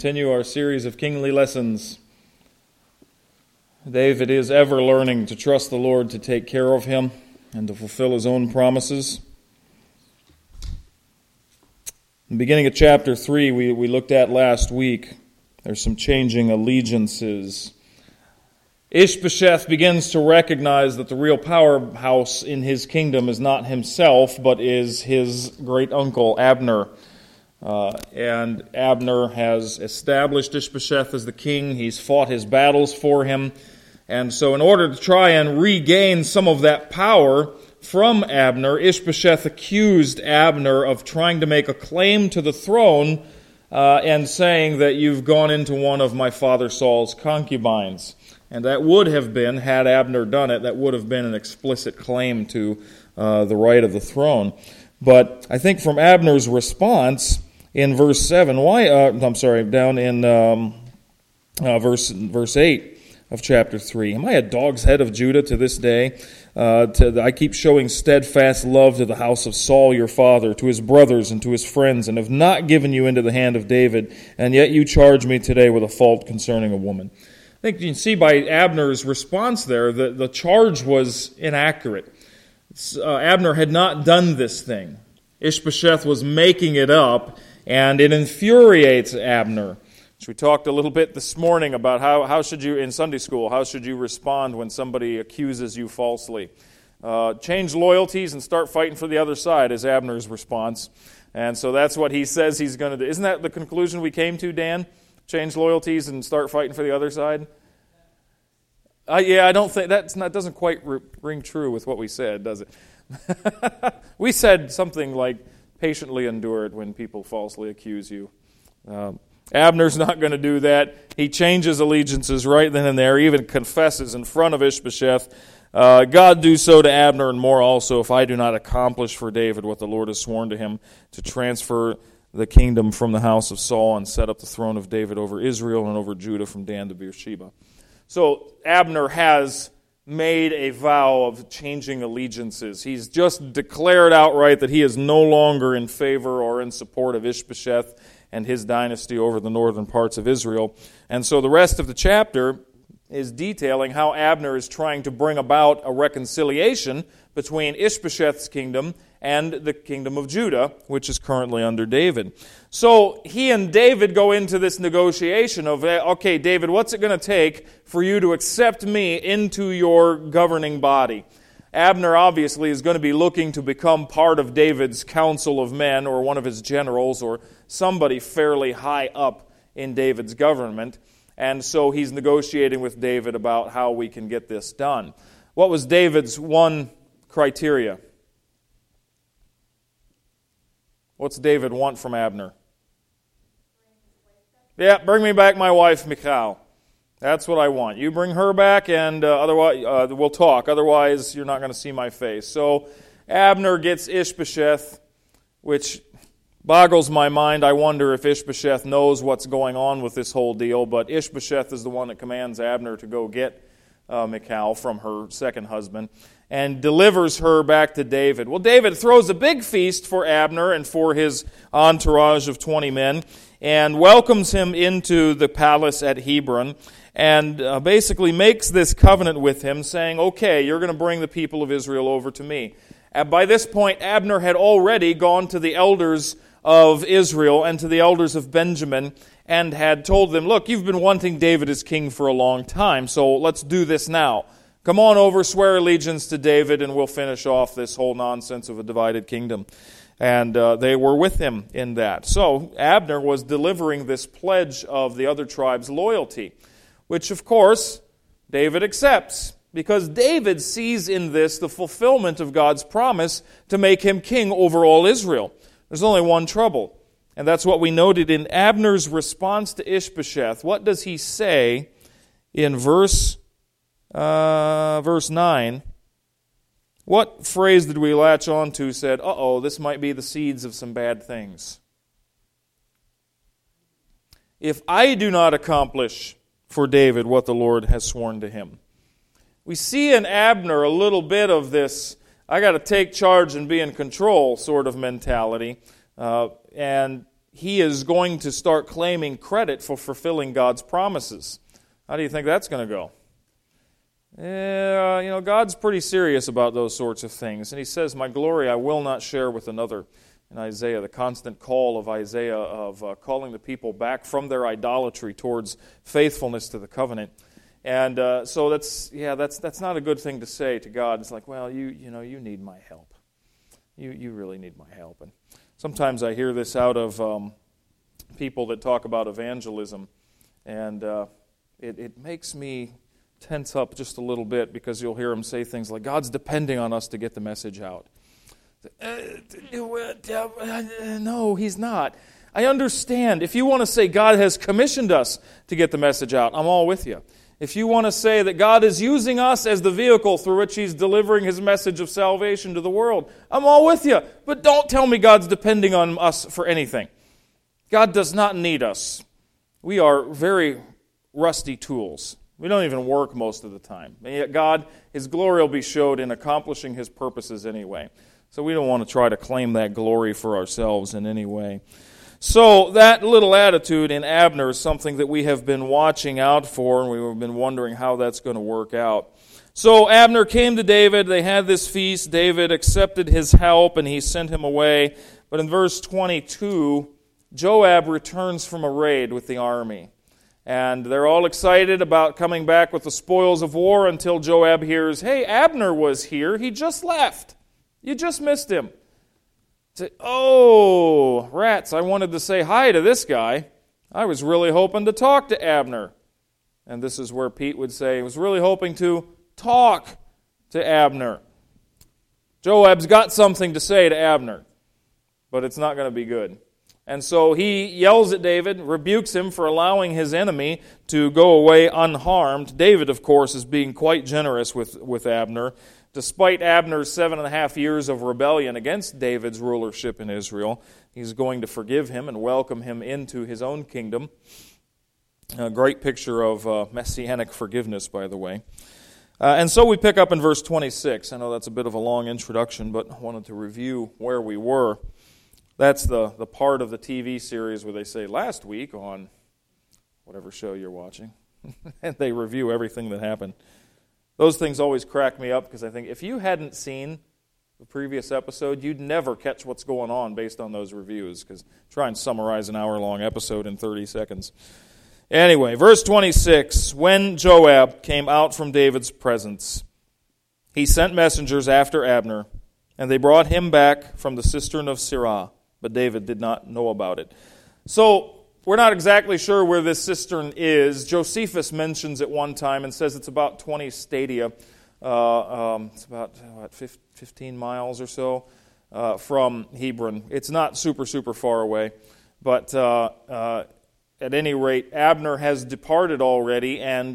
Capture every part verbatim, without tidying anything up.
Continue our series of kingly lessons. David is ever learning to trust the Lord to take care of him and to fulfill his own promises. In the beginning of chapter three, we, we looked at last week, there's some changing allegiances. Ishbosheth begins to recognize that the real powerhouse in his kingdom is not himself, but is his great uncle Abner. Uh, and Abner has established Ishbosheth as the king. He's fought his battles for him. And so in order to try and regain some of that power from Abner, Ishbosheth accused Abner of trying to make a claim to the throne uh, and saying that you've gone into one of my father Saul's concubines. And that would have been, had Abner done it, that would have been an explicit claim to uh, the right of the throne. But I think from Abner's response in verse seven, why? Uh, I'm sorry, down in um, uh, verse verse eight of chapter three. Am I a dog's head of Judah to this day? Uh, to the, I keep showing steadfast love to the house of Saul your father, to his brothers and to his friends, and have not given you into the hand of David, and yet you charge me today with a fault concerning a woman. I think you can see by Abner's response there that the charge was inaccurate. Uh, Abner had not done this thing. Ishbosheth was making it up, and it infuriates Abner. So we talked a little bit this morning about how, how should you, in Sunday school, how should you respond when somebody accuses you falsely. Uh, change loyalties and start fighting for the other side is Abner's response. And so that's what he says he's going to do. Isn't that the conclusion we came to, Dan? Change loyalties and start fighting for the other side? Uh, yeah, I don't think, that's not, doesn't quite re- ring true with what we said, does it? We said something like, patiently endure it when people falsely accuse you. Um, Abner's not going to do that. He changes allegiances right then and there, even confesses in front of Ishbosheth, uh, God do so to Abner and more also if I do not accomplish for David what the Lord has sworn to him, to transfer the kingdom from the house of Saul and set up the throne of David over Israel and over Judah from Dan to Beersheba. So Abner has made a vow of changing allegiances. He's just declared outright that he is no longer in favor or in support of Ishbosheth and his dynasty over the northern parts of Israel. And so the rest of the chapter is detailing how Abner is trying to bring about a reconciliation between Ishbosheth's kingdom and the kingdom of Judah, which is currently under David. So he and David go into this negotiation of, okay, David, what's it going to take for you to accept me into your governing body? Abner obviously is going to be looking to become part of David's council of men or one of his generals or somebody fairly high up in David's government. And so he's negotiating with David about how we can get this done. What was David's one criteria? What's David want from Abner? Yeah, bring me back my wife, Michal. That's what I want. You bring her back, and uh, otherwise uh, we'll talk. Otherwise, you're not going to see my face. So Abner gets Ishbosheth, which boggles my mind. I wonder if Ishbosheth knows what's going on with this whole deal. But Ishbosheth is the one that commands Abner to go get uh, Michal from her second husband and delivers her back to David. Well, David throws a big feast for Abner and for his entourage of twenty men and welcomes him into the palace at Hebron and uh, basically makes this covenant with him saying, okay, you're going to bring the people of Israel over to me. And by this point, Abner had already gone to the elders of Israel and to the elders of Benjamin and had told them, look, you've been wanting David as king for a long time, so let's do this now. Come on over, swear allegiance to David, and we'll finish off this whole nonsense of a divided kingdom. And uh, they were with him in that. So Abner was delivering this pledge of the other tribes' loyalty, which, of course, David accepts, because David sees in this the fulfillment of God's promise to make him king over all Israel. There's only one trouble, and that's what we noted in Abner's response to Ishbosheth. What does he say in verse Uh, verse nine? What phrase did we latch on to said, uh-oh, this might be the seeds of some bad things? If I do not accomplish for David what the Lord has sworn to him. We see in Abner a little bit of this, I got to take charge and be in control sort of mentality. Uh, and he is going to start claiming credit for fulfilling God's promises. How do you think that's going to go? Yeah, you know, God's pretty serious about those sorts of things. And he says, my glory I will not share with another. In Isaiah, the constant call of Isaiah of uh, calling the people back from their idolatry towards faithfulness to the covenant. And uh, so that's, yeah, that's that's not a good thing to say to God. It's like, well, you you know, you need my help. You you really need my help. And sometimes I hear this out of um, people that talk about evangelism, and uh, it, it makes me tense up just a little bit, because you'll hear them say things like, God's depending on us to get the message out. No, he's not. I understand. If you want to say God has commissioned us to get the message out, I'm all with you. If you want to say that God is using us as the vehicle through which he's delivering his message of salvation to the world, I'm all with you. But don't tell me God's depending on us for anything. God does not need us. We are very rusty tools. We don't even work most of the time. And yet God, his glory will be showed in accomplishing his purposes anyway. So we don't want to try to claim that glory for ourselves in any way. So that little attitude in Abner is something that we have been watching out for, and we've been wondering how that's going to work out. So Abner came to David. They had this feast. David accepted his help, and he sent him away. But in verse twenty-two, Joab returns from a raid with the army. And they're all excited about coming back with the spoils of war until Joab hears, hey, Abner was here. He just left. You just missed him. Say, oh, rats, I wanted to say hi to this guy. I was really hoping to talk to Abner. And this is where Pete would say, he was really hoping to talk to Abner. Joab's got something to say to Abner, but it's not going to be good. And so he yells at David, rebukes him for allowing his enemy to go away unharmed. David, of course, is being quite generous with, with Abner. Despite Abner's seven and a half years of rebellion against David's rulership in Israel, he's going to forgive him and welcome him into his own kingdom. A great picture of uh, messianic forgiveness, by the way. Uh, and so we pick up in verse twenty-six. I know that's a bit of a long introduction, but I wanted to review where we were. That's the, the part of the T V series where they say, last week on whatever show you're watching, and they review everything that happened. Those things always crack me up, because I think if you hadn't seen the previous episode, you'd never catch what's going on based on those reviews, because try and summarize an hour-long episode in thirty seconds. Anyway, verse twenty-six, when Joab came out from David's presence, he sent messengers after Abner, and they brought him back from the cistern of Sirah, but David did not know about it. So, we're not exactly sure where this cistern is. Josephus mentions it one time and says it's about twenty stadia. Uh, um, it's about what, fifteen miles or so uh, from Hebron. It's not super, super far away. But uh, uh, at any rate, Abner has departed already, and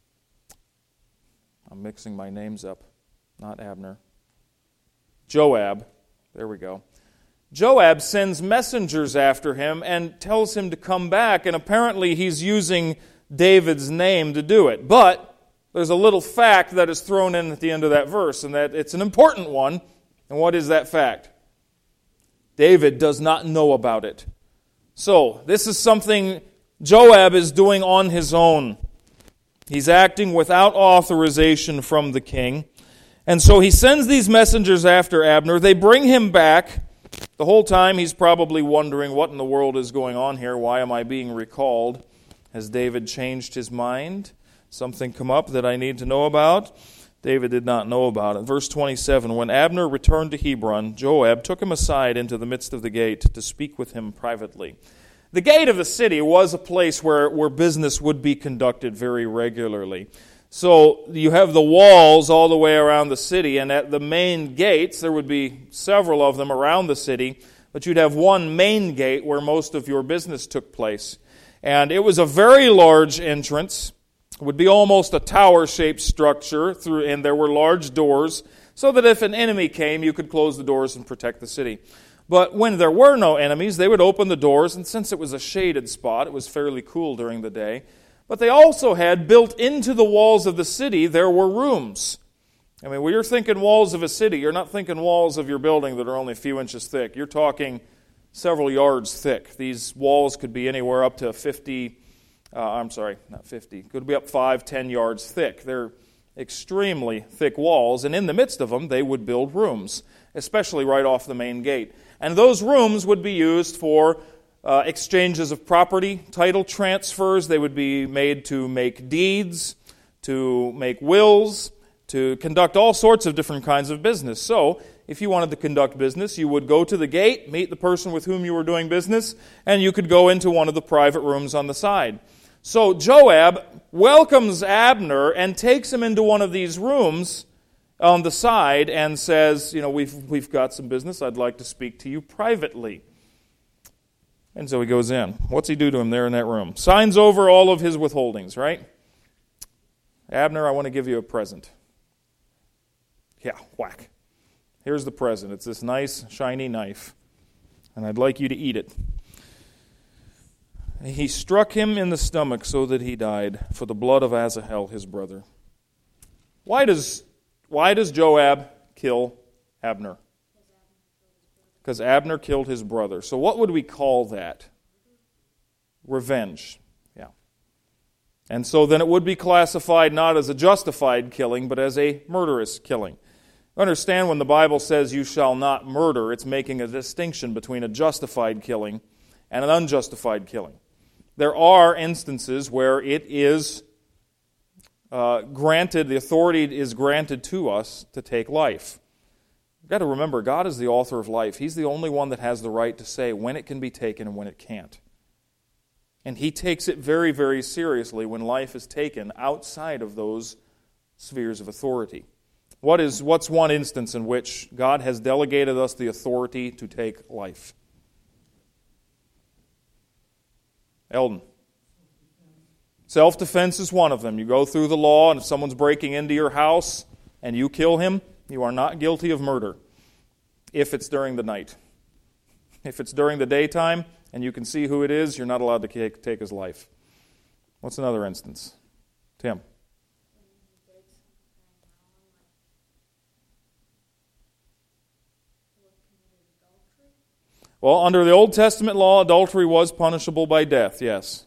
I'm mixing my names up. Not Abner. Joab. There we go. Joab sends messengers after him and tells him to come back, and apparently he's using David's name to do it. But there's a little fact that is thrown in at the end of that verse, and that it's an important one. And what is that fact? David does not know about it. So, this is something Joab is doing on his own. He's acting without authorization from the king. And so he sends these messengers after Abner. They bring him back. The whole time he's probably wondering, what in the world is going on here? Why am I being recalled? Has David changed his mind? Something come up that I need to know about? David did not know about it. Verse twenty-seven, when Abner returned to Hebron, Joab took him aside into the midst of the gate to speak with him privately. The gate of the city was a place where, where business would be conducted very regularly. So you have the walls all the way around the city, and at the main gates, there would be several of them around the city, but you'd have one main gate where most of your business took place. And it was a very large entrance. It would be almost a tower-shaped structure, through, and there were large doors, so that if an enemy came, you could close the doors and protect the city. But when there were no enemies, they would open the doors, and since it was a shaded spot, it was fairly cool during the day. But they also had, built into the walls of the city, there were rooms. I mean, when you're thinking walls of a city, you're not thinking walls of your building that are only a few inches thick. You're talking several yards thick. These walls could be anywhere up to fifty, uh, I'm sorry, not fifty, could be up five, ten yards thick. They're extremely thick walls, and in the midst of them, they would build rooms, especially right off the main gate. And those rooms would be used for uh, exchanges of property, title transfers. They would be made to make deeds, to make wills, to conduct all sorts of different kinds of business. So, if you wanted to conduct business, you would go to the gate, meet the person with whom you were doing business, and you could go into one of the private rooms on the side. So Joab welcomes Abner and takes him into one of these rooms on the side and says, you know, we've we've got some business. I'd like to speak to you privately. And so he goes in. What's he do to him there in that room? Signs over all of his withholdings, right? Abner, I want to give you a present. Yeah, whack. Here's the present. It's this nice, shiny knife, and I'd like you to eat it. He struck him in the stomach so that he died for the blood of Asahel, his brother. Why does, why does Joab kill Abner? Because Abner killed his brother. So what would we call that? Revenge. Yeah. And so then it would be classified not as a justified killing, but as a murderous killing. Understand when the Bible says you shall not murder, it's making a distinction between a justified killing and an unjustified killing. There are instances where it is uh, granted, the authority is granted to us to take life. You've got to remember, God is the author of life. He's the only one that has the right to say when it can be taken and when it can't. And He takes it very, very seriously when life is taken outside of those spheres of authority. What is, what's one instance in which God has delegated us the authority to take life? Eldon. Self-defense is one of them. You go through the law, and if someone's breaking into your house and you kill him, you are not guilty of murder if it's during the night. If it's during the daytime and you can see who it is, you're not allowed to take his life. What's another instance? Tim. Well, under the Old Testament law, adultery was punishable by death, yes.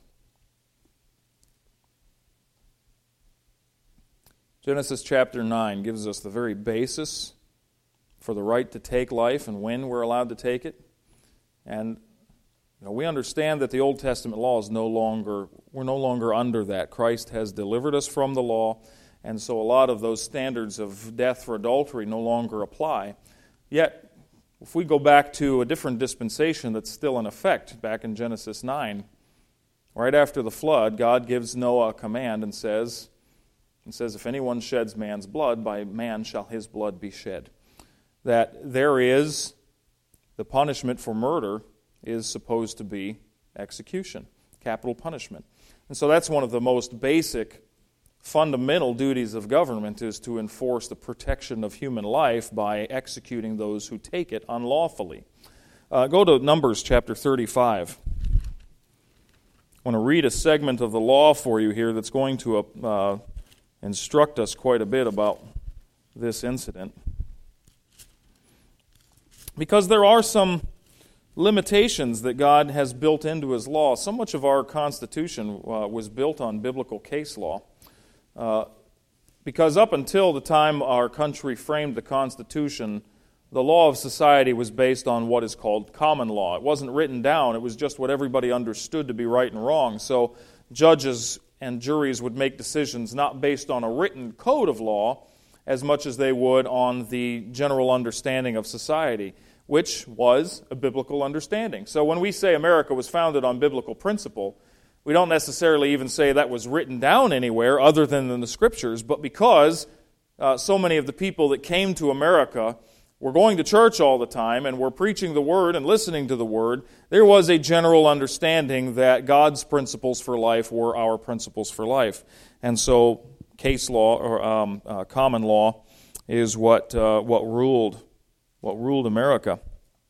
Genesis chapter nine gives us the very basis for the right to take life and when we're allowed to take it. And you know, we understand that the Old Testament law is no longer, we're no longer under that. Christ has delivered us from the law, and so a lot of those standards of death for adultery no longer apply. Yet, if we go back to a different dispensation that's still in effect, back in Genesis nine, right after the flood, God gives Noah a command and says, and says, if anyone sheds man's blood, by man shall his blood be shed. That there is, the punishment for murder is supposed to be execution, capital punishment. And so that's one of the most basic fundamental duties of government, is to enforce the protection of human life by executing those who take it unlawfully. Uh, go to Numbers chapter thirty-five. I want to read a segment of the law for you here that's going to uh, instruct us quite a bit about this incident. Because there are some limitations that God has built into His law. So much of our Constitution uh, was built on biblical case law. Uh, because up until the time our country framed the Constitution, the law of society was based on what is called common law. It wasn't written down. It was just what everybody understood to be right and wrong. So judges and juries would make decisions not based on a written code of law as much as they would on the general understanding of society, which was a biblical understanding. So when we say America was founded on biblical principle, we don't necessarily even say that was written down anywhere other than in the Scriptures, but because uh, so many of the people that came to America were going to church all the time and were preaching the Word and listening to the Word, there was a general understanding that God's principles for life were our principles for life. And so case law, or um, uh, common law, is what uh, what ruled what ruled America.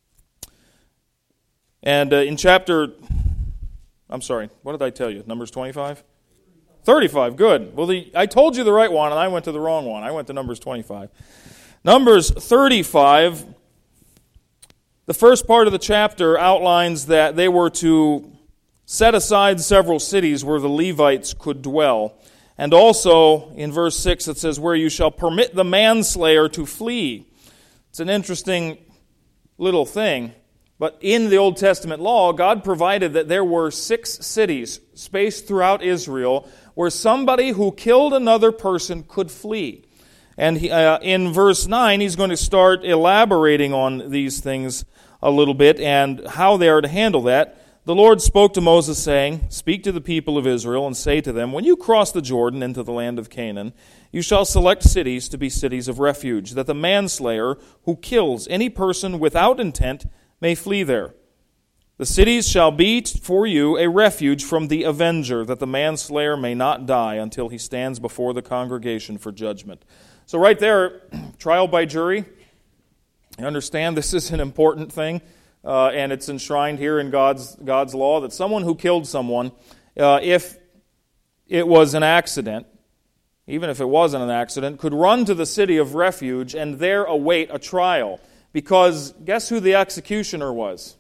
And uh, in chapter... I'm sorry, what did I tell you? Numbers twenty-five? thirty-five, good. Well, the, I told you the right one, and I went to the wrong one. I went to Numbers twenty-five. Numbers thirty-five, The first part of the chapter outlines that they were to set aside several cities where the Levites could dwell. And also, in verse six, it says, where you shall permit the manslayer to flee. It's an interesting little thing. But in the Old Testament law, God provided that there were six cities spaced throughout Israel where somebody who killed another person could flee. And he, uh, in verse nine, he's going to start elaborating on these things a little bit and how they are to handle that. The Lord spoke to Moses, saying, speak to the people of Israel and say to them, when you cross the Jordan into the land of Canaan, you shall select cities to be cities of refuge, that the manslayer who kills any person without intent may flee there. The cities shall be for you a refuge from the avenger, that the manslayer may not die until he stands before the congregation for judgment. So right there, trial by jury. You understand this is an important thing, uh, and it's enshrined here in God's God's law that someone who killed someone, uh, if it was an accident, even if it wasn't an accident, could run to the city of refuge and there await a trial. Because guess who the executioner was?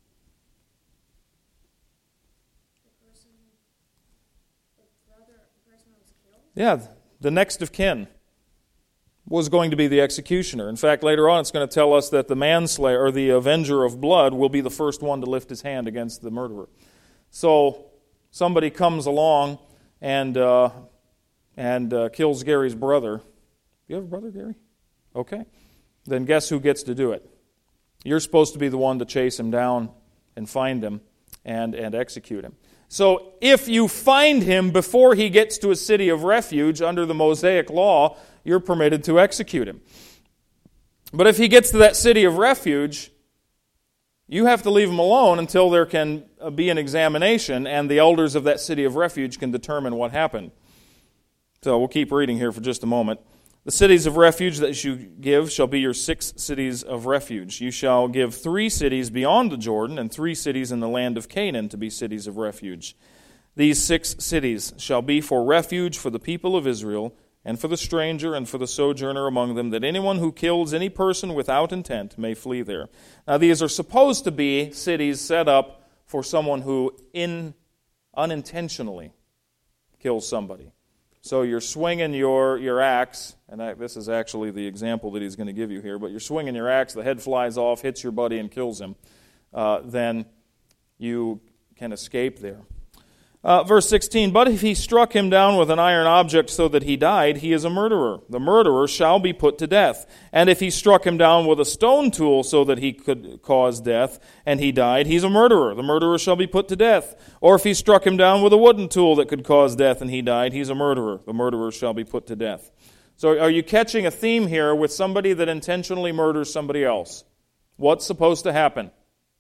The person, the brother, the person who was killed? Yeah, the next of kin was going to be the executioner. In fact, later on it's going to tell us that the manslayer, or the avenger of blood, will be the first one to lift his hand against the murderer. So somebody comes along and uh, and uh, kills Gary's brother. You have a brother, Gary? Okay. Then guess who gets to do it? You're supposed to be the one to chase him down and find him and, and execute him. So if you find him before he gets to a city of refuge under the Mosaic law, you're permitted to execute him. But if he gets to that city of refuge, you have to leave him alone until there can be an examination and the elders of that city of refuge can determine what happened. So we'll keep reading here for just a moment. The cities of refuge that you give shall be your six cities of refuge. You shall give three cities beyond the Jordan and three cities in the land of Canaan to be cities of refuge. These six cities shall be for refuge for the people of Israel and for the stranger and for the sojourner among them, that anyone who kills any person without intent may flee there. Now these are supposed to be cities set up for someone who in, unintentionally kills somebody. So you're swinging your, your axe, and I, this is actually the example that he's going to give you here, but you're swinging your axe, the head flies off, hits your buddy, and kills him. Uh, then you can escape there. Uh, verse sixteen, but if he struck him down with an iron object so that he died, he is a murderer. The murderer shall be put to death. And if he struck him down with a stone tool so that he could cause death, and he died, he's a murderer. The murderer shall be put to death. Or if he struck him down with a wooden tool that could cause death, and he died, he's a murderer. The murderer shall be put to death. So are you catching a theme here with somebody that intentionally murders somebody else? What's supposed to happen?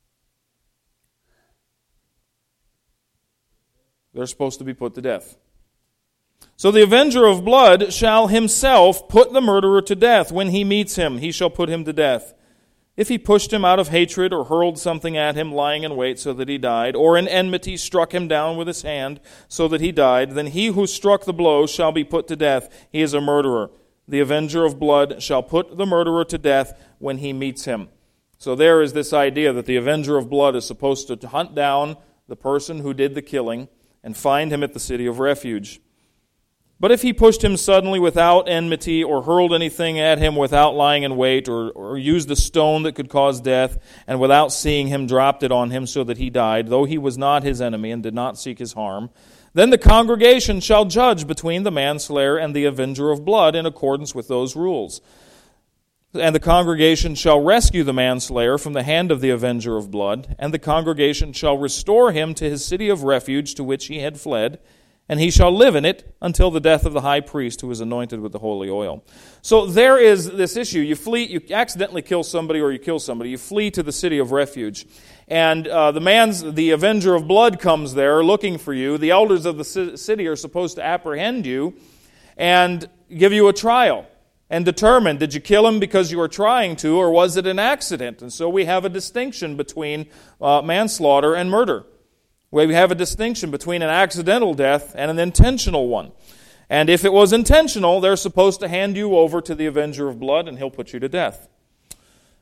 They're supposed to be put to death. So the avenger of blood shall himself put the murderer to death. When he meets him, he shall put him to death. If he pushed him out of hatred or hurled something at him, lying in wait so that he died, or in enmity struck him down with his hand so that he died, then he who struck the blow shall be put to death. He is a murderer. The avenger of blood shall put the murderer to death when he meets him. So there is this idea that the avenger of blood is supposed to hunt down the person who did the killing and find him at the city of refuge. But if he pushed him suddenly without enmity, or hurled anything at him without lying in wait, or, or used a stone that could cause death, and without seeing him dropped it on him so that he died, though he was not his enemy and did not seek his harm, then the congregation shall judge between the manslayer and the avenger of blood in accordance with those rules. And the congregation shall rescue the manslayer from the hand of the avenger of blood, and the congregation shall restore him to his city of refuge to which he had fled, and he shall live in it until the death of the high priest who is anointed with the holy oil. So there is this issue. You flee, you accidentally kill somebody or you kill somebody. You flee to the city of refuge. And uh, the man's, the avenger of blood comes there looking for you. The elders of the city are supposed to apprehend you and give you a trial and determine, did you kill him because you were trying to, or was it an accident? And so we have a distinction between uh, manslaughter and murder. We have a distinction between an accidental death and an intentional one. And if it was intentional, they're supposed to hand you over to the avenger of blood, and he'll put you to death.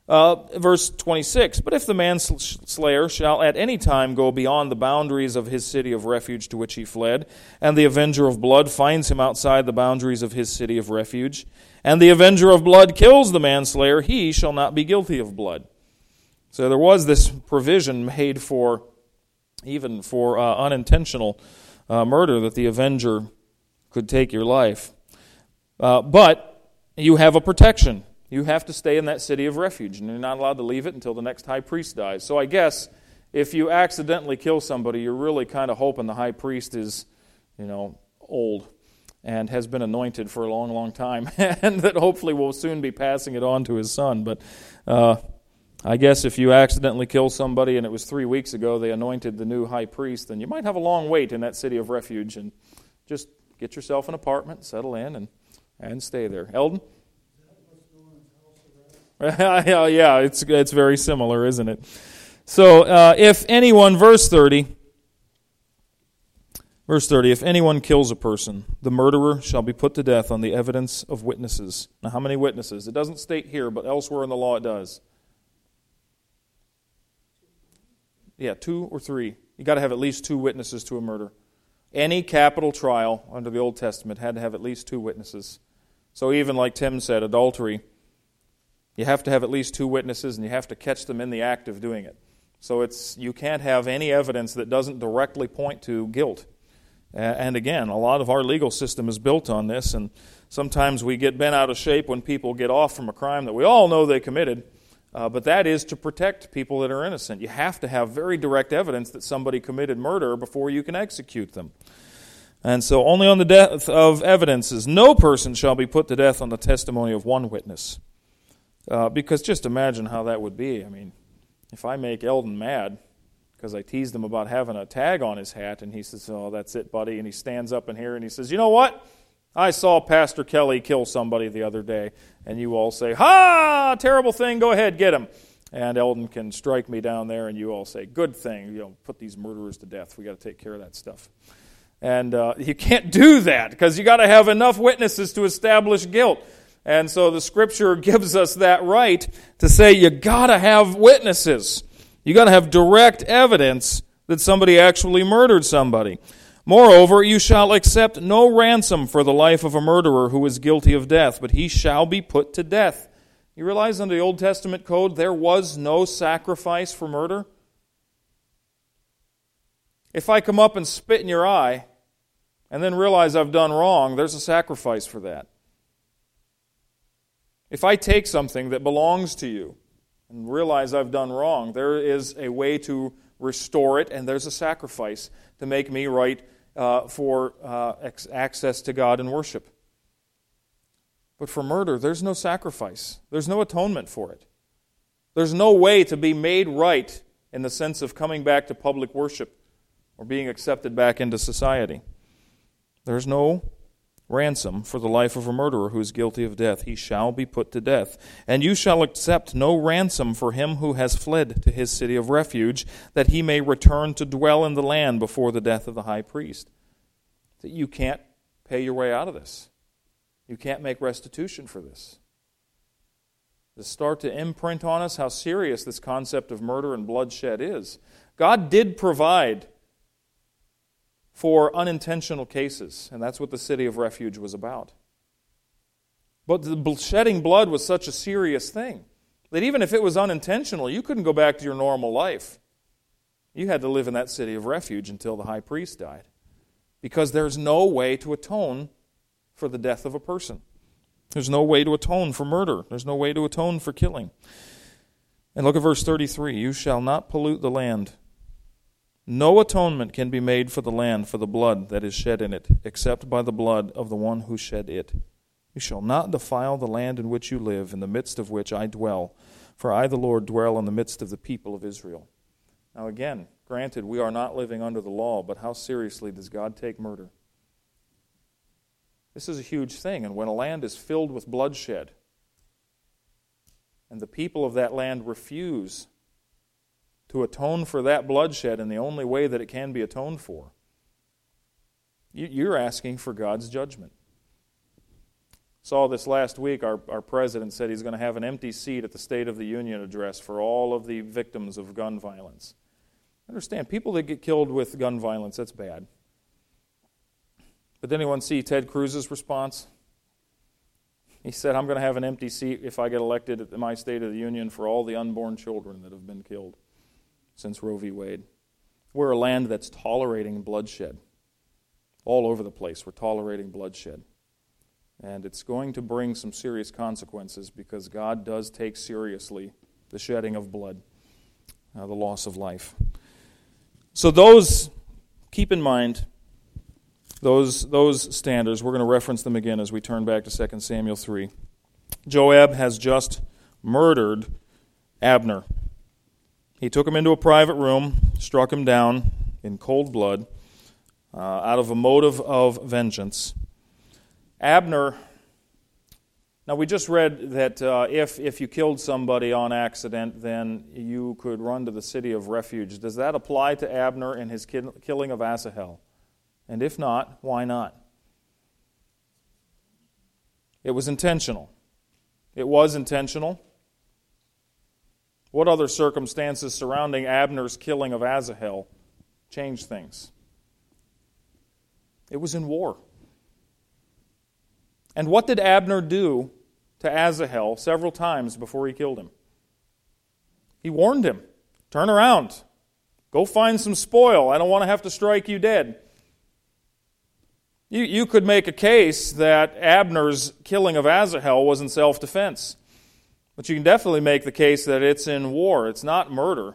Uh, verse twenty-six, but if the manslayer shall at any time go beyond the boundaries of his city of refuge to which he fled, and the avenger of blood finds him outside the boundaries of his city of refuge, and the avenger of blood kills the manslayer, he shall not be guilty of blood. So there was this provision made for, even for uh, unintentional uh, murder, that the avenger could take your life. Uh, but you have a protection. You have to stay in that city of refuge, and you're not allowed to leave it until the next high priest dies. So I guess if you accidentally kill somebody, you're really kind of hoping the high priest is, you know, old and has been anointed for a long, long time, and that hopefully will soon be passing it on to his son. But uh, I guess if you accidentally kill somebody and it was three weeks ago they anointed the new high priest, then you might have a long wait in that city of refuge, and just get yourself an apartment, settle in, and, and stay there. Eldon? yeah, yeah, it's it's very similar, isn't it? So, uh, if anyone, verse thirty, verse thirty, if anyone kills a person, the murderer shall be put to death on the evidence of witnesses. Now, how many witnesses? It doesn't state here, but elsewhere in the law it does. Yeah, two or three. You got to have at least two witnesses to a murder. Any capital trial under the Old Testament had to have at least two witnesses. So even like Tim said, adultery, you have to have at least two witnesses, and you have to catch them in the act of doing it. So it's you can't have any evidence that doesn't directly point to guilt. And again, a lot of our legal system is built on this, and sometimes we get bent out of shape when people get off from a crime that we all know they committed, uh, but that is to protect people that are innocent. You have to have very direct evidence that somebody committed murder before you can execute them. And so only on the death of evidences, no person shall be put to death on the testimony of one witness. Uh, because just imagine how that would be. I mean, if I make Eldon mad because I teased him about having a tag on his hat, and he says, oh, that's it, buddy, and he stands up in here and he says, you know what? I saw Pastor Kelly kill somebody the other day, and you all say, ha, terrible thing, go ahead, get him. And Eldon can strike me down there, and you all say, good thing, you know, put these murderers to death. We got to take care of that stuff. And uh, you can't do that because you got to have enough witnesses to establish guilt. And so the Scripture gives us that right to say you got to have witnesses. You got to have direct evidence that somebody actually murdered somebody. Moreover, you shall accept no ransom for the life of a murderer who is guilty of death, but he shall be put to death. You realize under the Old Testament code there was no sacrifice for murder? If I come up and spit in your eye and then realize I've done wrong, there's a sacrifice for that. If I take something that belongs to you and realize I've done wrong, there is a way to restore it, and there's a sacrifice to make me right uh, for uh, ex- access to God and worship. But for murder, there's no sacrifice. There's no atonement for it. There's no way to be made right in the sense of coming back to public worship or being accepted back into society. There's no ransom for the life of a murderer who is guilty of death. He shall be put to death. And you shall accept no ransom for him who has fled to his city of refuge, that he may return to dwell in the land before the death of the high priest. That you can't pay your way out of this. You can't make restitution for this. To start to imprint on us how serious this concept of murder and bloodshed is. God did provide for unintentional cases, and that's what the city of refuge was about. But the shedding blood was such a serious thing that even if it was unintentional, you couldn't go back to your normal life. You had to live in that city of refuge until the high priest died, because there's no way to atone for the death of a person. There's no way to atone for murder. There's no way to atone for killing. And look at verse thirty-three. You shall not pollute the land. No atonement can be made for the land for the blood that is shed in it, except by the blood of the one who shed it. You shall not defile the land in which you live, in the midst of which I dwell, for I, the Lord, dwell in the midst of the people of Israel. Now again, granted, we are not living under the law, but how seriously does God take murder? This is a huge thing, and when a land is filled with bloodshed, and the people of that land refuse to atone for that bloodshed in the only way that it can be atoned for, you're asking for God's judgment. Saw this last week. Our, our president said he's going to have an empty seat at the State of the Union address for all of the victims of gun violence. Understand, people that get killed with gun violence, that's bad. But did anyone see Ted Cruz's response? He said, I'm going to have an empty seat if I get elected at my State of the Union for all the unborn children that have been killed since Roe v. Wade. We're a land that's tolerating bloodshed. All over the place, we're tolerating bloodshed. And it's going to bring some serious consequences because God does take seriously the shedding of blood, uh, the loss of life. So those, keep in mind, those, those standards, we're going to reference them again as we turn back to Second Samuel three. Joab has just murdered Abner. He took him into a private room, struck him down in cold blood, uh, out of a motive of vengeance. Abner, now we just read that uh, if, if you killed somebody on accident, then you could run to the city of refuge. Does that apply to Abner and his kill, killing of Asahel? And if not, why not? It was intentional. It was intentional. What other circumstances surrounding Abner's killing of Asahel changed things? It was in war. And what did Abner do to Asahel several times before he killed him? He warned him, turn around, go find some spoil. I don't want to have to strike you dead. You, you could make a case that Abner's killing of Asahel was in self-defense. But you can definitely make the case that it's in war. It's not murder.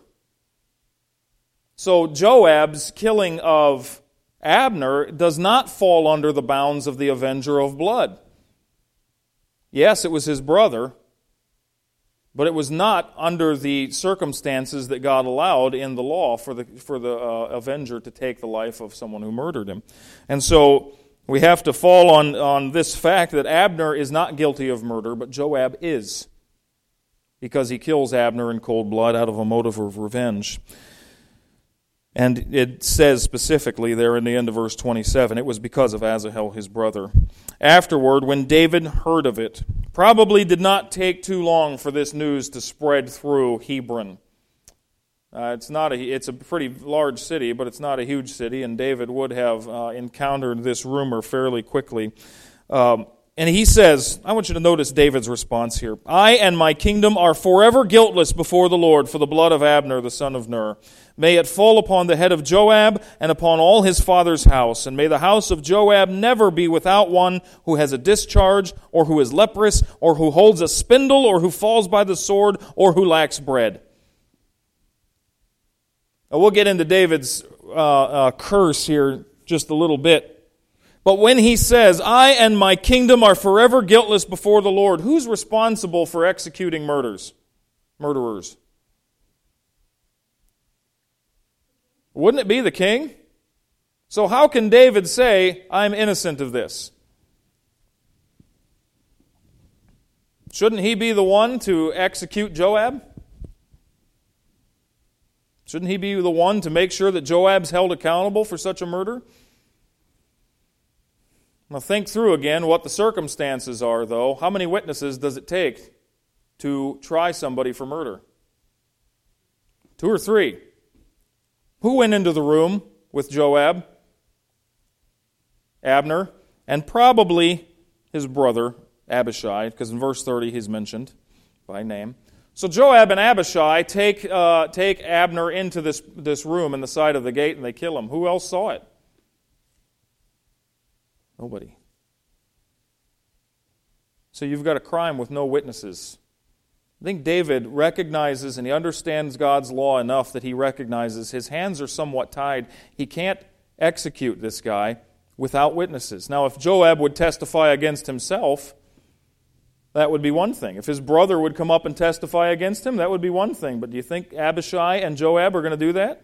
So Joab's killing of Abner does not fall under the bounds of the avenger of blood. Yes, it was his brother, but it was not under the circumstances that God allowed in the law for the for the uh, avenger to take the life of someone who murdered him. And so we have to fall on, on this fact that Abner is not guilty of murder, but Joab is, because he kills Abner in cold blood out of a motive of revenge. And it says specifically there in the end of verse twenty-seven, it was because of Asahel, his brother. Afterward, when David heard of it, probably did not take too long for this news to spread through Hebron. Uh, it's not a, it's a pretty large city, but it's not a huge city, and David would have uh, encountered this rumor fairly quickly. Um, and he says, I want you to notice David's response here. I and my kingdom are forever guiltless before the Lord for the blood of Abner, the son of Ner. May it fall upon the head of Joab and upon all his father's house, and may the house of Joab never be without one who has a discharge, or who is leprous, or who holds a spindle, or who falls by the sword, or who lacks bread. Now, we'll get into David's uh, uh, curse here just a little bit. But when he says, I and my kingdom are forever guiltless before the Lord, who's responsible for executing murders? Murderers. Wouldn't it be the king? So how can David say, I'm innocent of this? Shouldn't he be the one to execute Joab? Shouldn't he be the one to make sure that Joab's held accountable for such a murder? Now think through again what the circumstances are, though. How many witnesses does it take to try somebody for murder? Two or three. Who went into the room with Joab? Abner, and probably his brother, Abishai, because in verse thirty he's mentioned by name. So Joab and Abishai take uh, take Abner into this, this room in the side of the gate, and they kill him. Who else saw it? Nobody. So you've got a crime with no witnesses. I think David recognizes and he understands God's law enough that he recognizes his hands are somewhat tied. He can't execute this guy without witnesses. Now, if Joab would testify against himself, that would be one thing. If his brother would come up and testify against him, that would be one thing. But do you think Abishai and Joab are going to do that?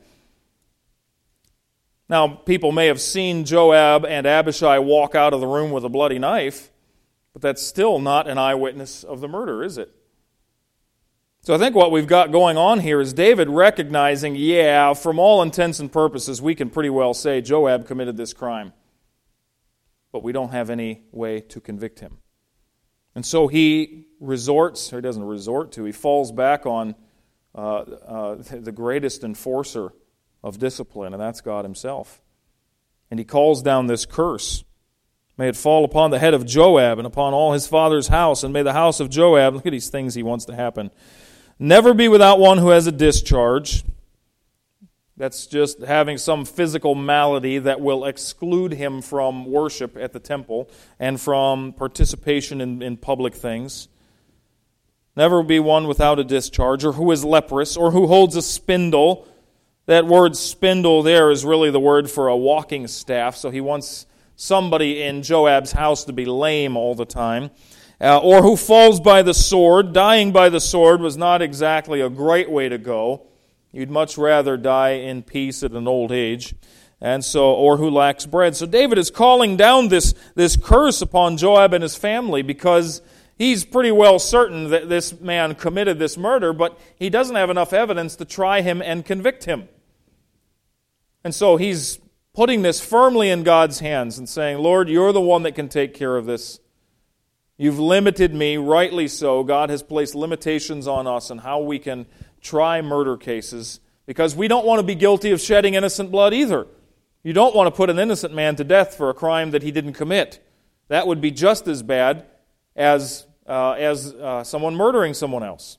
Now, people may have seen Joab and Abishai walk out of the room with a bloody knife, but that's still not an eyewitness of the murder, is it? So I think what we've got going on here is David recognizing, yeah, from all intents and purposes, we can pretty well say Joab committed this crime, but we don't have any way to convict him. And so he resorts, or he doesn't resort to, he falls back on uh, uh, the greatest enforcer of discipline, and that's God himself. And he calls down this curse. May it fall upon the head of Joab and upon all his father's house, and may the house of Joab, look at these things he wants to happen, never be without one who has a discharge. That's just having some physical malady that will exclude him from worship at the temple and from participation in, in public things. Never be one without a discharge, or who is leprous, or who holds a spindle. That word spindle there is really the word for a walking staff, so he wants somebody in Joab's house to be lame all the time. Uh, or who falls by the sword. Dying by the sword was not exactly a great way to go. You'd much rather die in peace at an old age. And so, or who lacks bread. So David is calling down this, this curse upon Joab and his family because he's pretty well certain that this man committed this murder, but he doesn't have enough evidence to try him and convict him. And so he's putting this firmly in God's hands and saying, Lord, you're the one that can take care of this. You've limited me, rightly so. God has placed limitations on us on how we can try murder cases because we don't want to be guilty of shedding innocent blood either. You don't want to put an innocent man to death for a crime that he didn't commit. That would be just as bad as, uh, as uh, someone murdering someone else.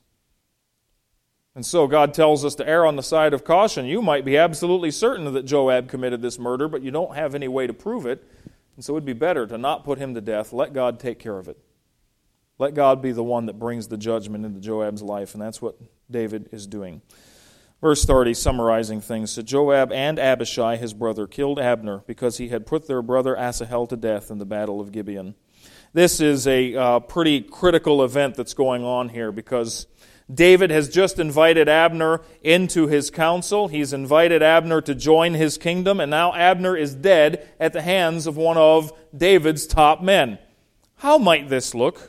And so God tells us to err on the side of caution. You might be absolutely certain that Joab committed this murder, but you don't have any way to prove it. And so it would be better to not put him to death. Let God take care of it. Let God be the one that brings the judgment into Joab's life, and that's what David is doing. Verse thirty, summarizing things. So Joab and Abishai, his brother, killed Abner because he had put their brother Asahel to death in the battle of Gibeon. This is a uh, pretty critical event that's going on here because David has just invited Abner into his council. He's invited Abner to join his kingdom, and now Abner is dead at the hands of one of David's top men. How might this look?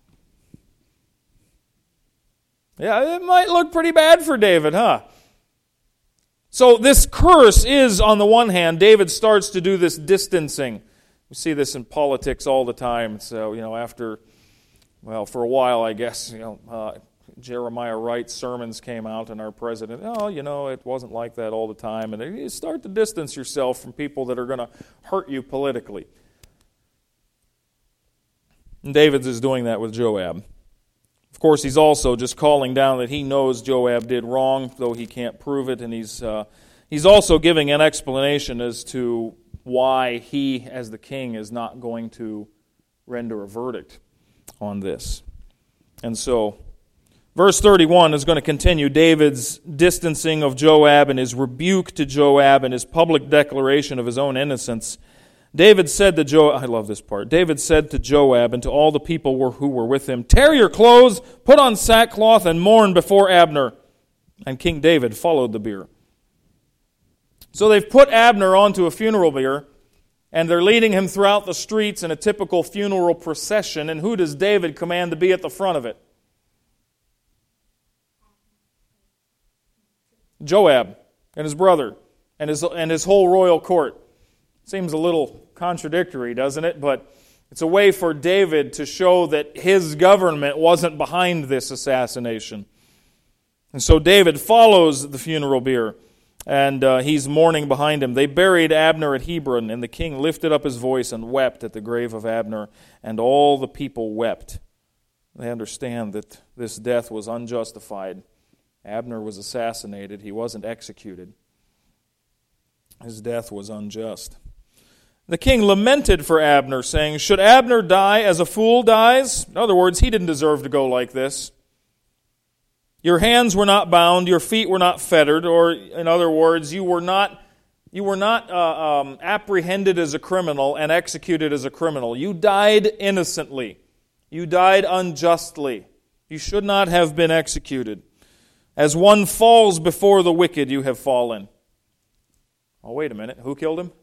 Yeah, it might look pretty bad for David, huh? So this curse is, on the one hand, David starts to do this distancing. We see this in politics all the time. So, you know, after, well, for a while, I guess, you know, uh, Jeremiah Wright's sermons came out, and our president, oh, you know, it wasn't like that all the time. And you start to distance yourself from people that are going to hurt you politically. And David is doing that with Joab. Of course, he's also just calling down that he knows Joab did wrong, though he can't prove it, and he's uh, he's also giving an explanation as to why he, as the king, is not going to render a verdict on this. And so, verse thirty-one is going to continue David's distancing of Joab and his rebuke to Joab and his public declaration of his own innocence. David said to Joab, I love this part, David said to Joab and to all the people who were with him, tear your clothes, put on sackcloth, and mourn before Abner. And King David followed the bier. So they've put Abner onto a funeral bier, and they're leading him throughout the streets in a typical funeral procession. And who does David command to be at the front of it? Joab and his brother and his, and his whole royal court. Seems a little contradictory, doesn't it? But it's a way for David to show that his government wasn't behind this assassination. And so David follows the funeral bier, and uh, he's mourning behind him. They buried Abner at Hebron, and the king lifted up his voice and wept at the grave of Abner, and all the people wept. They understand that this death was unjustified. Abner was assassinated. He wasn't executed. His death was unjust. The king lamented for Abner, saying, should Abner die as a fool dies? In other words, he didn't deserve to go like this. Your hands were not bound, your feet were not fettered, or in other words, you were not you were not uh, um, apprehended as a criminal and executed as a criminal. You died innocently. You died unjustly. You should not have been executed. As one falls before the wicked, you have fallen. Oh, wait a minute. Who killed him?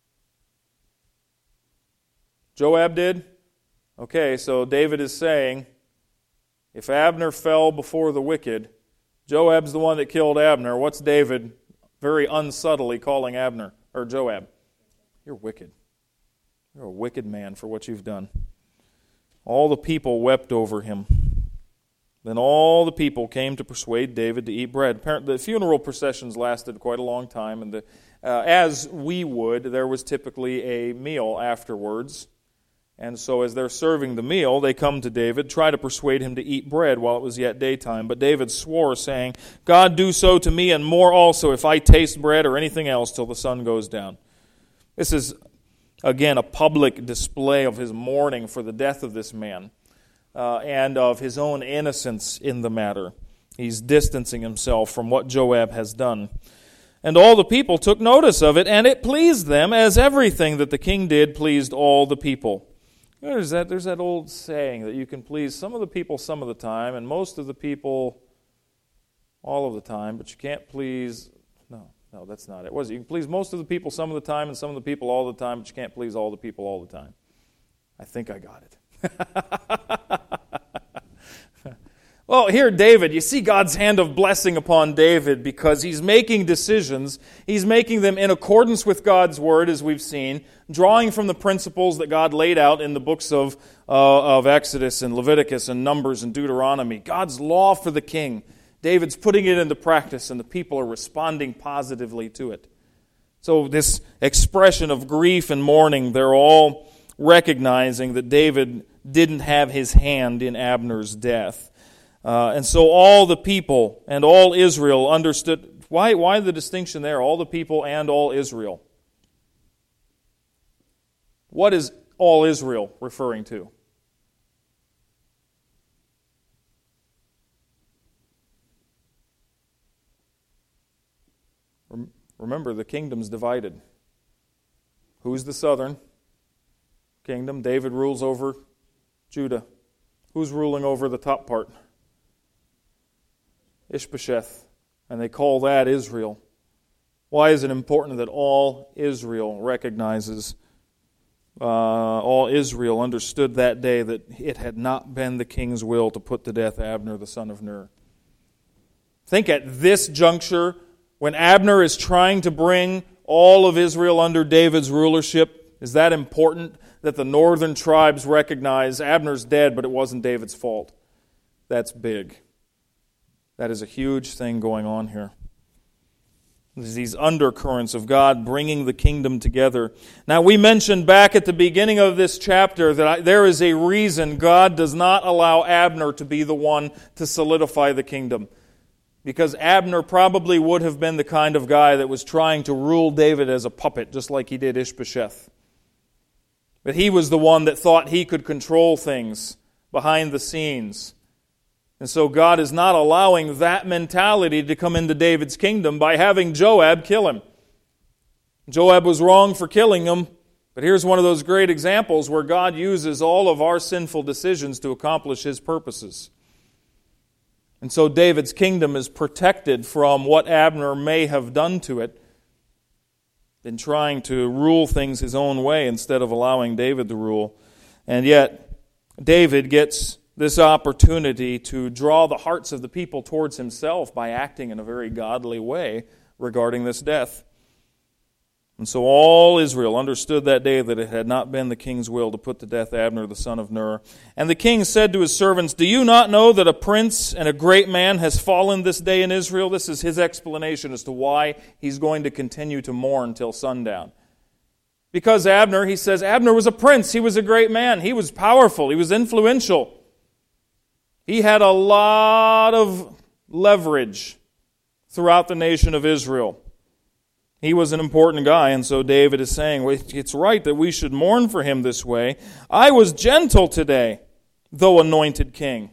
Joab did? Okay, so David is saying, if Abner fell before the wicked, Joab's the one that killed Abner. What's David very unsubtly calling Abner, or Joab? You're wicked. You're a wicked man for what you've done. all the people wept over him. Then all the people came to persuade David to eat bread. Apparently, the funeral processions lasted quite a long time, and the, uh, as we would, there was typically a meal afterwards. And so as they're serving the meal, they come to David, try to persuade him to eat bread while it was yet daytime. But David swore, saying, God do so to me and more also if I taste bread or anything else till the sun goes down. This is, again, a public display of his mourning for the death of this man. Uh, and of his own innocence in the matter. He's distancing himself from what Joab has done. And all the people took notice of it, and it pleased them, as everything that the king did pleased all the people. There's that, there's that old saying that you can please some of the people some of the time, and most of the people all of the time, but you can't please... No, no, that's not it. Was it? You can please most of the people some of the time, and some of the people all the time, but you can't please all the people all the time. I think I got it. Well, here David, you see God's hand of blessing upon David because he's making decisions. He's making them in accordance with God's word, as we've seen, drawing from the principles that God laid out in the books of, uh, of Exodus and Leviticus and Numbers and Deuteronomy. God's law for the king. David's putting it into practice, and the people are responding positively to it. So this expression of grief and mourning, they're all recognizing that David didn't have his hand in Abner's death. Uh, and so all the people and all Israel understood. Why, why the distinction there? All the people and all Israel. What is all Israel referring to? Remember, the kingdom's divided. Who's the southern kingdom? David rules over Judah. Who's ruling over the top part? Ishbosheth. And they call that Israel. Why is it important that all Israel recognizes, uh, all Israel understood that day that it had not been the king's will to put to death Abner, the son of Ner? Think at this juncture, when Abner is trying to bring all of Israel under David's rulership, is that important that the northern tribes recognize Abner's dead, but it wasn't David's fault? That's big. That is a huge thing going on here. There's these undercurrents of God bringing the kingdom together. Now, we mentioned back at the beginning of this chapter that I, there is a reason God does not allow Abner to be the one to solidify the kingdom. Because Abner probably would have been the kind of guy that was trying to rule David as a puppet, just like he did Ishbosheth. But he was the one that thought he could control things behind the scenes. And so God is not allowing that mentality to come into David's kingdom by having Joab kill him. Joab was wrong for killing him, but here's one of those great examples where God uses all of our sinful decisions to accomplish His purposes. And so David's kingdom is protected from what Abner may have done to it in trying to rule things his own way instead of allowing David to rule. And yet, David gets this opportunity to draw the hearts of the people towards himself by acting in a very godly way regarding this death. And so all Israel understood that day that it had not been the king's will to put to death Abner, the son of Ner. And the king said to his servants, "Do you not know that a prince and a great man has fallen this day in Israel?" This is his explanation as to why he's going to continue to mourn till sundown. Because Abner, he says, Abner was a prince. He was a great man. He was powerful. He was influential. He had a lot of leverage throughout the nation of Israel. He was an important guy, and so David is saying, well, it's right that we should mourn for him this way. I was gentle today, though anointed king.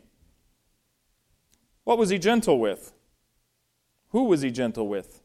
What was he gentle with? Who was he gentle with?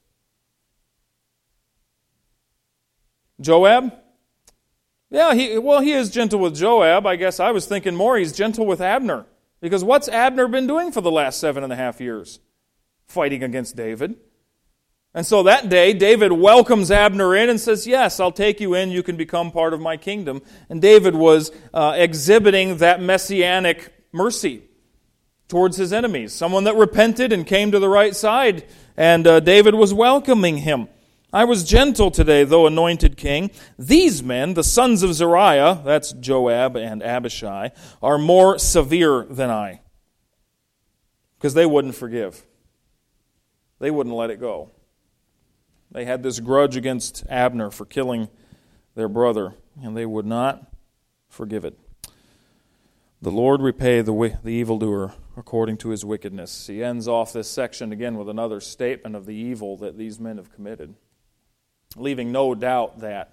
Joab? Yeah, he, well, he is gentle with Joab. I guess I was thinking more he's gentle with Abner. Because what's Abner been doing for the last seven and a half years? Fighting against David. And so that day, David welcomes Abner in and says, yes, I'll take you in. You can become part of my kingdom. And David was uh, exhibiting that messianic mercy towards his enemies. Someone that repented and came to the right side. And uh, David was welcoming him. I was gentle today, though anointed king. These men, the sons of Zeruiah," that's Joab and Abishai, "are more severe than I." Because they wouldn't forgive. They wouldn't let it go. They had this grudge against Abner for killing their brother, and they would not forgive it. "The Lord repay the, the evildoer according to his wickedness." He ends off this section again with another statement of the evil that these men have committed, leaving no doubt that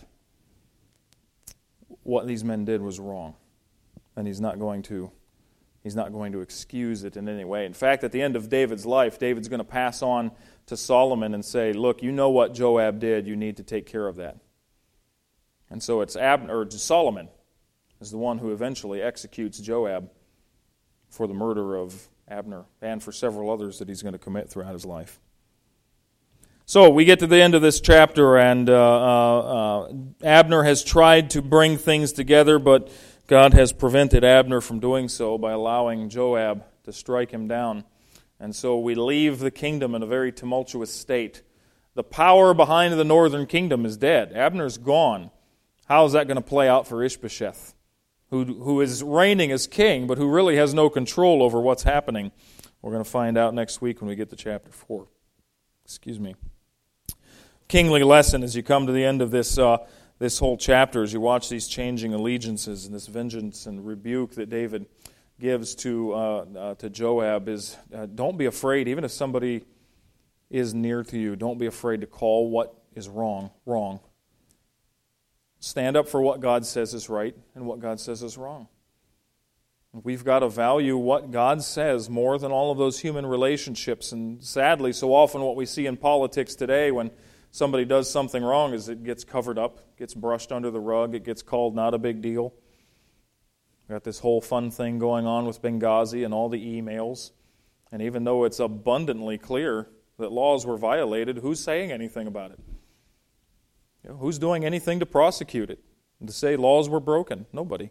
what these men did was wrong, and he's not going to he's not going to excuse it in any way. In fact, at the end of David's life, David's going to pass on to Solomon and say, "Look, you know what Joab did. You need to take care of that." And so it's Abner, or Solomon is the one who eventually executes Joab for the murder of Abner and for several others that he's going to commit throughout his life. So we get to the end of this chapter, and uh, uh, uh, Abner has tried to bring things together, but God has prevented Abner from doing so by allowing Joab to strike him down. And so we leave the kingdom in a very tumultuous state. The power behind the northern kingdom is dead. Abner's gone. How is that going to play out for Ishbosheth, who, who is reigning as king, but who really has no control over what's happening? We're going to find out next week when we get to chapter four. Excuse me. Kingly lesson as you come to the end of this uh, this whole chapter, as you watch these changing allegiances and this vengeance and rebuke that David gives to uh, uh, to Joab, is uh, don't be afraid, even if somebody is near to you, don't be afraid to call what is wrong, wrong. Stand up for what God says is right and what God says is wrong. We've got to value what God says more than all of those human relationships. And sadly, so often what we see in politics today when somebody does something wrong is it gets covered up, gets brushed under the rug, it gets called not a big deal. We've got this whole fun thing going on with Benghazi and all the emails. And even though it's abundantly clear that laws were violated, who's saying anything about it? You know, who's doing anything to prosecute it and to say laws were broken? Nobody.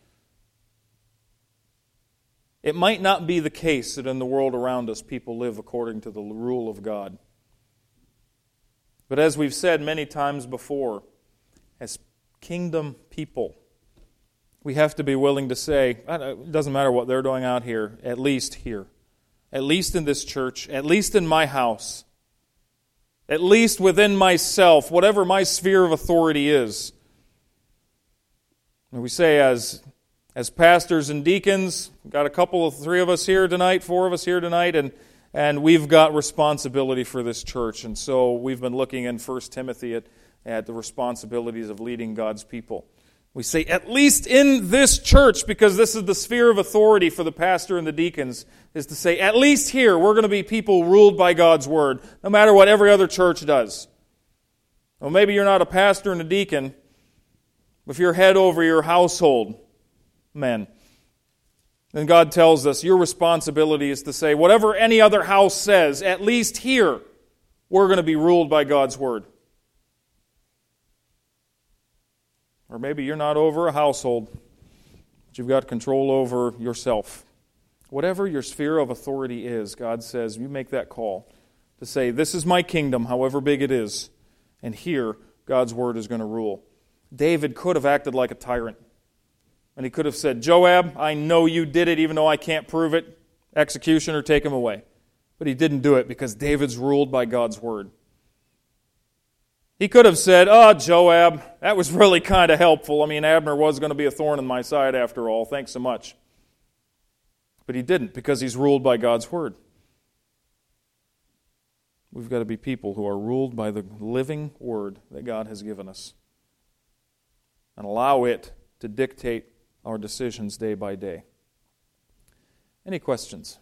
It might not be the case that in the world around us people live according to the rule of God. But as we've said many times before, as kingdom people, we have to be willing to say, it doesn't matter what they're doing out here, at least here, at least in this church, at least in my house, at least within myself, whatever my sphere of authority is. And we say as, as pastors and deacons, got a couple of, three of us here tonight, four of us here tonight, and And we've got responsibility for this church. And so we've been looking in First Timothy at, at the responsibilities of leading God's people. We say, at least in this church, because this is the sphere of authority for the pastor and the deacons, is to say, at least here, we're going to be people ruled by God's word, no matter what every other church does. Well, maybe you're not a pastor and a deacon, but if you're head over your household, men, then God tells us your responsibility is to say, whatever any other house says, at least here, we're going to be ruled by God's word. Or maybe you're not over a household, but you've got control over yourself. Whatever your sphere of authority is, God says, you make that call to say, this is my kingdom, however big it is, and here, God's word is going to rule. David could have acted like a tyrant. And he could have said, Joab, I know you did it, even though I can't prove it. Execution or take him away. But he didn't do it because David's ruled by God's word. He could have said, oh, Joab, that was really kind of helpful. I mean, Abner was going to be a thorn in my side after all. Thanks so much. But he didn't because he's ruled by God's word. We've got to be people who are ruled by the living word that God has given us. And allow it to dictate our decisions day by day. Any questions?